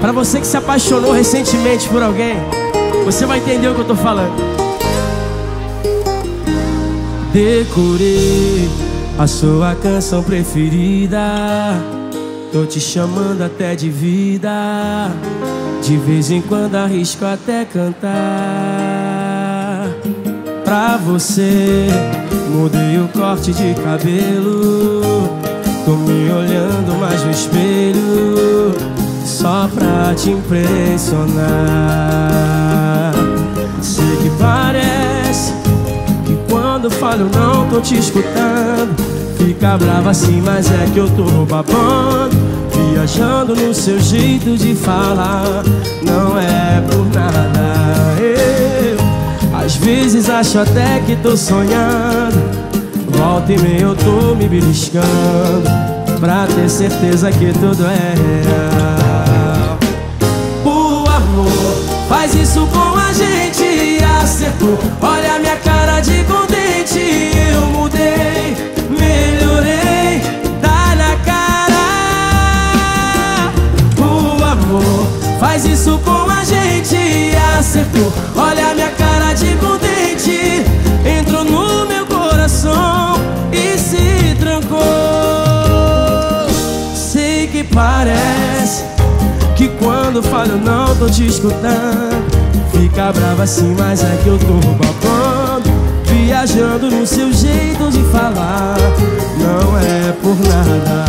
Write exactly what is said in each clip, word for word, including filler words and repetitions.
Pra você que se apaixonou recentemente por alguém, você vai entender o que eu tô falando. Decorei a sua canção preferida, tô te chamando até de vida. De vez em quando arrisco até cantar pra você. Mudei o corte de cabelo, tô me olhando mais no espelho, só pra te impressionar. Sei que parece que quando falo não tô te escutando, fica brava assim, mas é que eu tô babando, viajando no seu jeito de falar. Não é por nada, eu às vezes acho até que tô sonhando. Volta e meia eu tô me beliscando, pra ter certeza que tudo é real. O amor faz isso com a gente e acertou. Olha a minha cara de contente, eu mudei, melhorei, tá na cara. O amor faz isso com a gente e acertou. Olha a minha cara de contente, entrou no meu coração e se trancou. Sei que parece que quando falo não tô te escutando, fica brava assim, mas é que eu tô babando, viajando no seu jeito de falar. Não é por nada,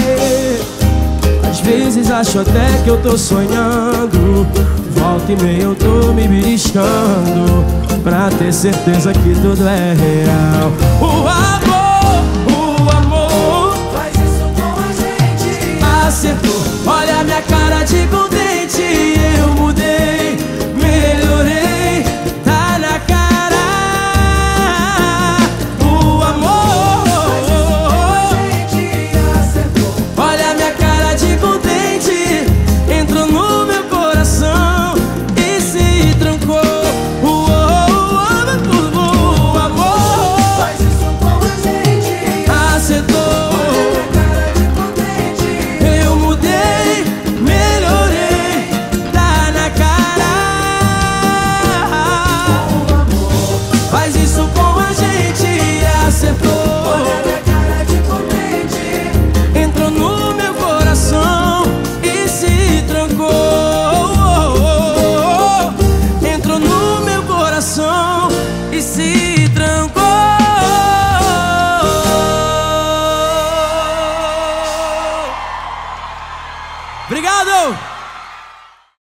às vezes acho até que eu tô sonhando. Volta e meia eu tô me beliscando, pra ter certeza que tudo é real. O amor, o amor faz isso com a gente, acertou. Olha a minha cara de contente, eu mudei, melhorei, tá na cara. O amor faz isso com a gente, acertou. olha a minha cara de contente, entrou no meu coração e se trancou. O amor Faz isso com a gente, acertou. olha a minha cara de contente, Eu mudei, melhorei, tá na cara. o amor Faz isso com a gente e acertou. olha a minha cara de contente, Entrou no meu coração e se trancou. Entrou no meu coração e se trancou. Obrigado!